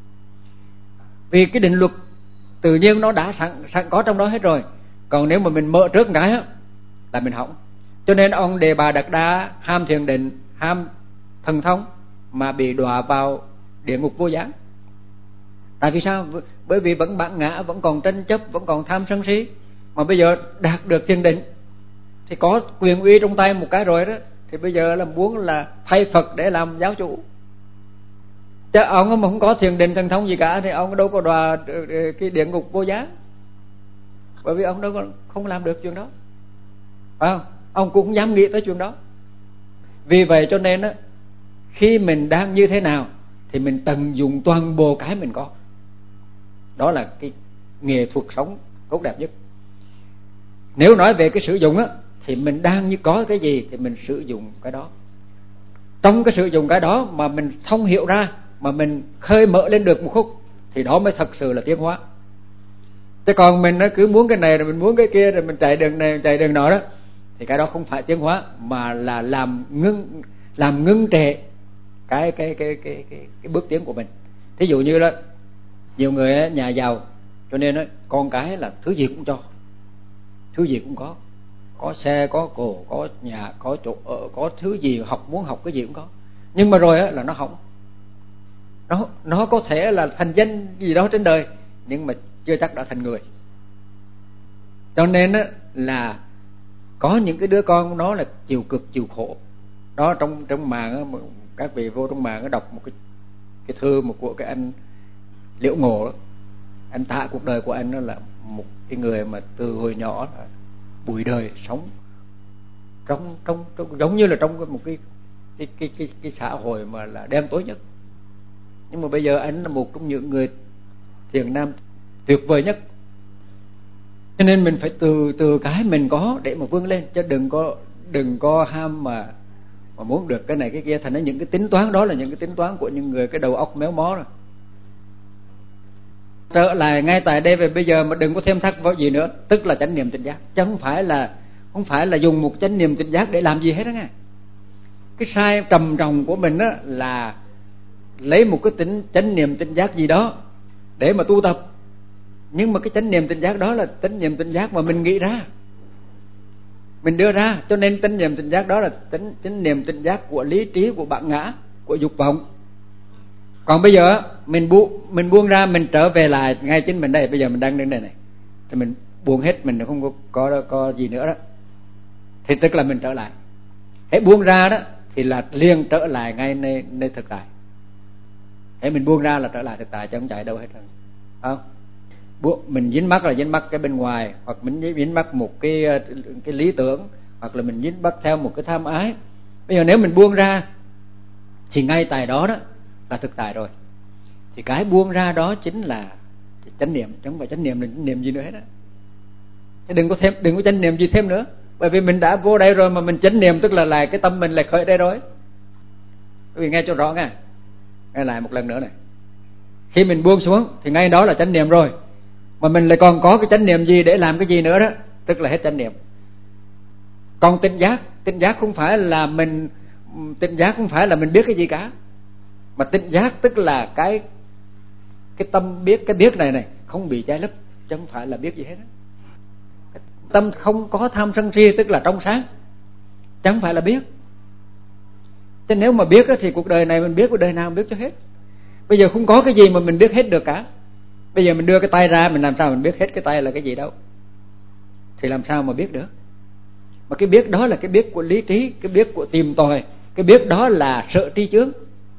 Vì cái định luật tự nhiên nó đã sẵn có trong đó hết rồi. Còn nếu mà mình mở trước cái á là mình hỏng. Cho nên ông Đề Bà Đạt Đa ham thiền định, ham thần thông mà bị đọa vào địa ngục vô gián. Tại vì sao? Bởi vì vẫn bản ngã, vẫn còn tranh chấp, vẫn còn tham sân si. Mà bây giờ đạt được thiền định thì có quyền uy trong tay một cái rồi đó, thì bây giờ là muốn là thay Phật để làm giáo chủ. Chứ ông mà không có thiền định thần thông gì cả thì ông đâu có đọa cái địa ngục vô gián. Bởi vì ông đâu có không làm được chuyện đó, phải không? Ông cũng không dám nghĩ tới chuyện đó. Vì vậy cho nên á, khi mình đang như thế nào thì mình tận dụng toàn bộ cái mình có. Đó là cái nghệ thuật sống tốt đẹp nhất. Nếu nói về cái sử dụng á, thì mình đang như có cái gì thì mình sử dụng cái đó. Trong cái sử dụng cái đó mà mình thông hiểu ra, mà mình khơi mở lên được một khúc, thì đó mới thật sự là tiến hóa. Chứ còn mình nó cứ muốn cái này rồi mình muốn cái kia, rồi mình chạy đường này chạy đường nọ đó, thì cái đó không phải tiến hóa, mà là làm ngưng trệ cái bước tiến của mình. Thí dụ như đó, nhiều người nhà giàu, cho nên đó, con cái là thứ gì cũng cho, thứ gì cũng có xe, có cổ, có nhà, có chỗ ở, có thứ gì muốn học cái gì cũng có. Nhưng mà rồi á là nó hỏng. Nó có thể là thành danh gì đó trên đời, nhưng mà chưa chắc đã thành người. Cho nên á là có những cái đứa con nó là chịu cực chịu khổ. Đó, trong mạng á, các vị vô trong mạng đọc một cái thư của cái anh Liễu Ngộ đó. Anh tả cuộc đời của anh đó là một cái người mà từ hồi nhỏ là bụi đời, sống trong giống như là trong một cái xã hội mà là đen tối nhất. Nhưng mà bây giờ anh là một trong những người thiền nam tuyệt vời nhất. Cho nên mình phải từ cái mình có để mà vươn lên, chứ đừng có ham mà muốn được cái này cái kia. Thành ra những cái tính toán đó là những cái tính toán của những người cái đầu óc méo mó rồi. Trở lại ngay tại đây, về bây giờ mà đừng có thêm thắt vào gì nữa, tức là chánh niệm tỉnh giác, chứ không phải là dùng một chánh niệm tỉnh giác để làm gì hết đó nghe. Cái sai trầm trọng của mình á là lấy một cái tính chánh niệm tỉnh giác gì đó để mà tu tập. Nhưng mà cái chánh niệm tỉnh giác đó là chánh niệm tỉnh giác mà mình nghĩ ra, mình đưa ra, cho nên chánh niệm tỉnh giác đó là chánh niệm tỉnh giác của lý trí, của bản ngã, của dục vọng. Còn bây giờ mình buông ra, mình trở về lại ngay chính mình đây. Bây giờ mình đang đứng đây này, thì mình buông hết, mình không có gì nữa đó, thì tức là mình trở lại. Hễ buông ra đó thì là liền trở lại ngay nơi thực tại. Hễ mình buông ra là trở lại thực tại, chứ không chạy đâu hết rồi, không? Mình dính mắc là dính mắc cái bên ngoài, hoặc mình dính mắc một cái lý tưởng, hoặc là mình dính mắc theo một cái tham ái. Bây giờ nếu mình buông ra thì ngay tại đó đó là thực tại rồi. Thì cái buông ra đó chính là chánh niệm, chứ không phải chánh niệm là chánh niệm gì nữa hết á. Chứ đừng có chánh niệm gì thêm nữa. Bởi vì mình đã vô đây rồi mà mình chánh niệm, tức là cái tâm mình lại khởi đây rồi. Quý vị nghe cho rõ nghe. Nghe lại một lần nữa này. Khi mình buông xuống thì ngay đó là chánh niệm rồi. Mà mình lại còn có cái chánh niệm gì để làm cái gì nữa đó, tức là hết chánh niệm. Còn tỉnh giác không phải là mình biết cái gì cả. Mà tỉnh giác tức là cái tâm biết, cái biết này không bị che lấp, chứ không phải là biết gì hết đó. Tâm không có tham sân si, tức là trong sáng, chứ không phải là biết. Chứ nếu mà biết thì cuộc đời này mình biết, cuộc đời nào mình biết cho hết. Bây giờ không có cái gì mà mình biết hết được cả. Bây giờ mình đưa cái tay ra, mình làm sao mình biết hết cái tay là cái gì đâu, thì làm sao mà biết được. Mà cái biết đó là cái biết của lý trí, cái biết của tìm tòi, cái biết đó là sợ tri chướng.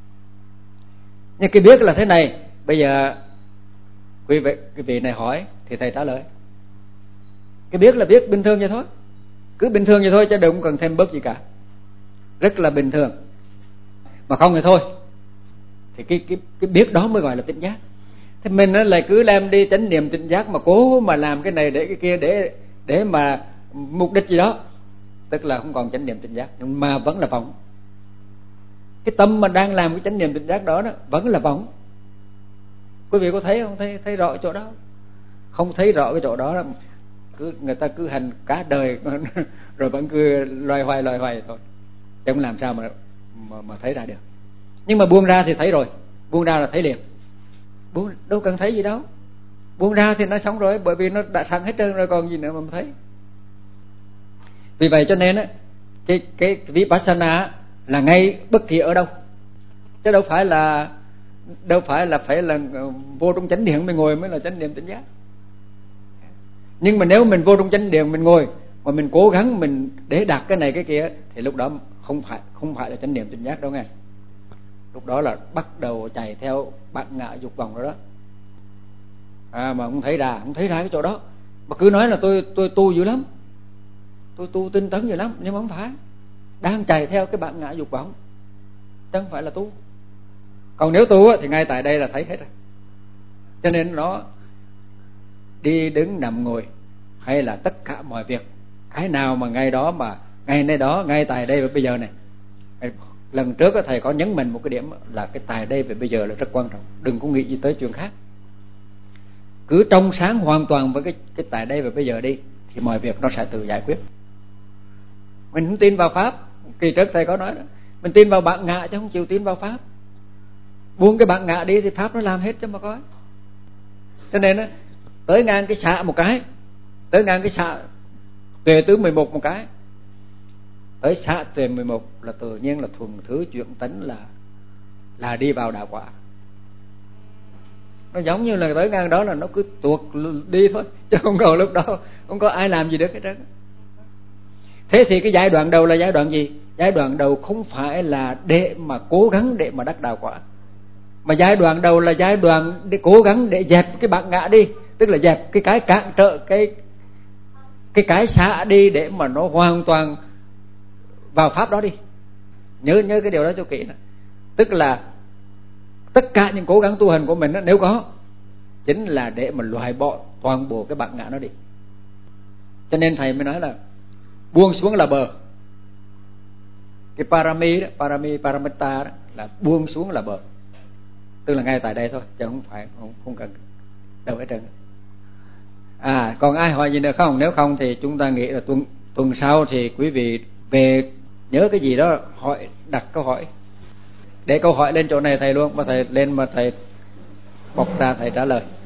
Nhưng cái biết là thế này. Bây giờ quý vị này hỏi thì thầy trả lời. Cái biết là biết bình thường vậy thôi, cứ bình thường vậy thôi, chứ đừng cần thêm bớt gì cả, rất là bình thường. Mà không thì thôi, thì cái biết đó mới gọi là tỉnh giác. Thế mình lại cứ làm đi chánh niệm tỉnh giác, mà cố mà làm cái này để cái kia, để mà mục đích gì đó, tức là không còn chánh niệm tỉnh giác, mà vẫn là vọng. Cái tâm mà đang làm cái chánh niệm tỉnh giác đó vẫn là vọng. Quý vị có thấy không? Thấy rõ chỗ đó không? Thấy rõ cái chỗ đó người ta cứ hành cả đời rồi vẫn cứ loay hoay thôi, chứ không làm sao mà thấy ra được. Nhưng mà buông ra thì thấy rồi, buông ra là thấy liền, đâu cần thấy gì đâu. Buông ra thì nó xong rồi, bởi vì nó đã sẵn hết trơn rồi, còn gì nữa mà thấy. Vì vậy cho nên cái vipassana là ngay bất kỳ ở đâu, chứ đâu phải là phải là vô trong chánh điện mình ngồi mới là chánh niệm tỉnh giác. Nhưng mà nếu mình vô trong chánh điện mình ngồi mà mình cố gắng mình để đạt cái này cái kia, thì lúc đó không phải là chánh niệm tỉnh giác đâu nghe. Lúc đó là bắt đầu chạy theo bản ngã dục vọng rồi đó. Mà không thấy ra cái chỗ đó, mà cứ nói là tôi tu dữ lắm, tôi tu tinh tấn dữ lắm, nhưng mà không phải, đang chạy theo cái bản ngã dục vọng, chứ không phải là tu. Còn nếu tu thì ngay tại đây là thấy hết rồi. Cho nên nó đi đứng nằm ngồi hay là tất cả mọi việc, cái nào mà ngay đó, mà ngay nơi đó, ngay tại đây và bây giờ này. Lần trước thầy có nhấn mạnh một cái điểm là cái tại đây và bây giờ là rất quan trọng. Đừng có nghĩ gì tới chuyện khác, cứ trong sáng hoàn toàn với cái tại đây và bây giờ đi, thì mọi việc nó sẽ tự giải quyết. Mình không tin vào pháp, kỳ trước thầy có nói đó, mình tin vào bản ngã chứ không chịu tin vào pháp. Buông cái bản ngã đi thì pháp nó làm hết cho mà coi. Cho nên tới ngang cái xạ một cái, tới ngang cái xạ tuệ tứ 11 một cái, tới xạ tuệ 11 là tự nhiên là thuần thứ chuyển tánh, là đi vào đạo quả. Nó giống như là tới ngang đó là nó cứ tuột đi thôi, chứ không còn lúc đó không có ai làm gì được hết trơn. Thế thì cái giai đoạn đầu là giai đoạn gì? Giai đoạn đầu không phải là để mà cố gắng để mà đắc đạo quả, mà giai đoạn đầu là giai đoạn để cố gắng để dẹp cái bản ngã đi, tức là dẹp cái cản trở, cái xả đi, để mà nó hoàn toàn vào pháp đó đi. Nhớ cái điều đó cho kỹ nè. Tức là tất cả những cố gắng tu hành của mình nếu có, chính là để mà loại bỏ toàn bộ cái bản ngã nó đi. Cho nên thầy mới nói là buông xuống là bờ. Cái parami đó, paramita đó, là buông xuống là bờ, tức là ngay tại đây thôi, chứ không cần đâu hết trơn. Còn ai hỏi gì nữa không? Nếu không thì chúng ta nghĩ là tuần sau thì quý vị về nhớ cái gì đó hỏi, đặt câu hỏi, để câu hỏi lên chỗ này thầy luôn, mà thầy lên mà thầy bộc ra thầy trả lời.